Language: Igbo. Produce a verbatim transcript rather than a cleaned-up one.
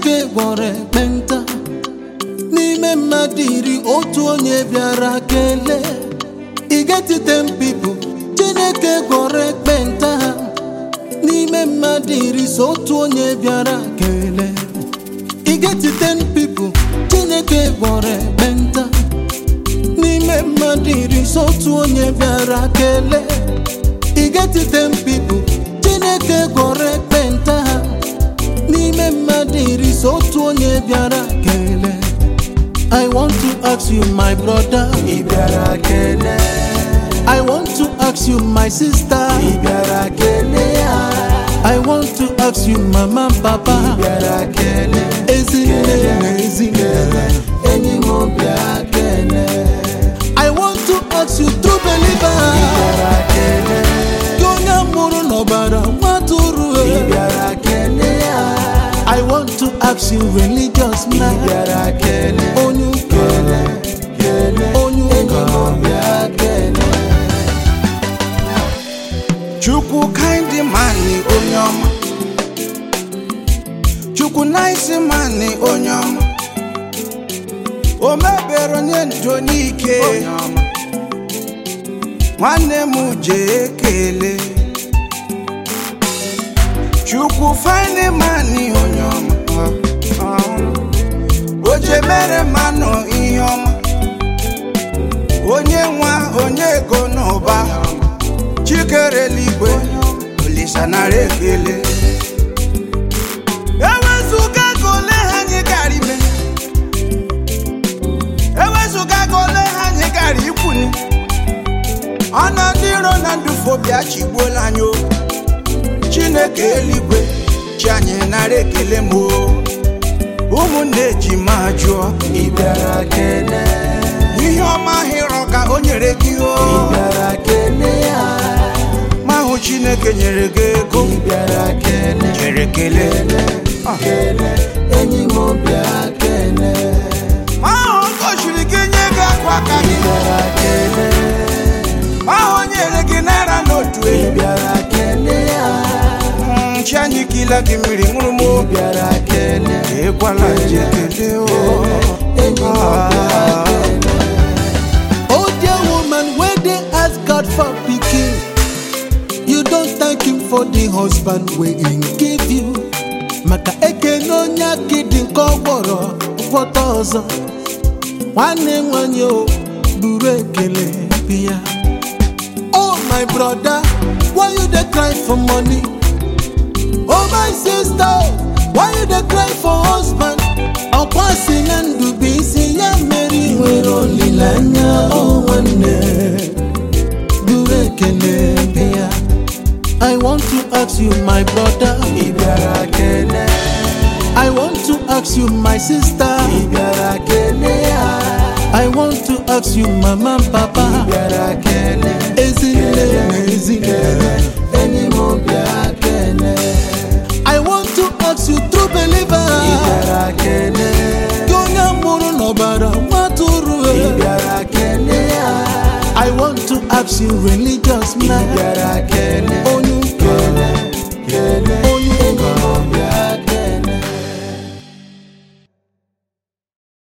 Chineke gwọrọ ekpenta n'ime mmadụ iri otu onye bịara kelee. I get it ten people Chineke gwọrọ ekpenta n'ime mmadụ iri otu onye bịara kelee. I get it ten people Chineke gwọrọ ekpenta n'ime mmadụ iri otu onye bịara kelee. I get it ten people Chineke gwọrọ ekpenta n'ime mmadụ iri otu onye bịara kelee. I want to ask you my brother, ị bịara kelee. I want to ask you my sister, ị bịara kelee ya. I want to ask you mama and papa, ị bịara kelee. ezinne na ezinne, enyi m bịa kelee. I want to ask you true believer, ị bịara kelee. gị onye mụrụ n'ọbara nwatụrụ, ị bịara kelee ya. I want to ask you religious ị man, bịara kelee. onye ụka, onye ụka, Chukwu kind man onye ọma, Chukwu nice man onye ọma, o mebere onye ndụ n'ike, nwanne m jee ekele. Chukwu fine man onye ọma, o je mere mmanụ ihe ọma, onye nwa onye ego n'ụba, Chikere eluigwe Olisa nara ekele. Ewezuga ka ole ha anyị gara ime, ewezuga ka ole ha anyị gara ikwuni, ọnọ ndị iro na ndụfobia chigbuola anyị o. Chineke eluigwe chi anyị nara ekele m o. Ụmụnne ji ma jụọ, ị bịara kelee. ihe ọma hịrọ ka o nyere gị o. ị bịara kelee ya. mahụ Chineke nyere gị ego, ị bịara kelee. jere kelee. kelee enyi m bịa kelee. mahụ gọchiri gị nye gị akwa aka ị gị, bịara kelee. mahụ nyere gị naira n'otu ị e. bịara kelee ya. Chi anyị kila gị mmiri ṅụrụ m ị o. bịara kelee. Ekwala je kelee o. enyi m bịa kelee. oh dear woman, where they ask God for pikin, you don't thank him for the husband wey he give you. Maka ekene onye akịdị nke ọgbọrọ gwọta ọzọ, nwanne nwanyị o buru ekele bịa. Oh my brother, why you dey cry for money? Oh my sister, why you dey cry for husband? Ọkwa si na ndụ bụ isi ya mere i nwere olileanya. Oh nwanne buru ekele bịa. I want to ask you my brother, ị bịara kelee. I want to ask you my sister, ị bịara kelee ya. I want to ask you mama and papa, ị bịara kelee. ezinne na ezinne, enyi m bịa kelee. I want to ask you true believer, ị bịara kelee. gị onye mụrụ n'ọbara nwatụrụ, ị bịara kelee ya. I want to ask you religious ị man, bịara kelee.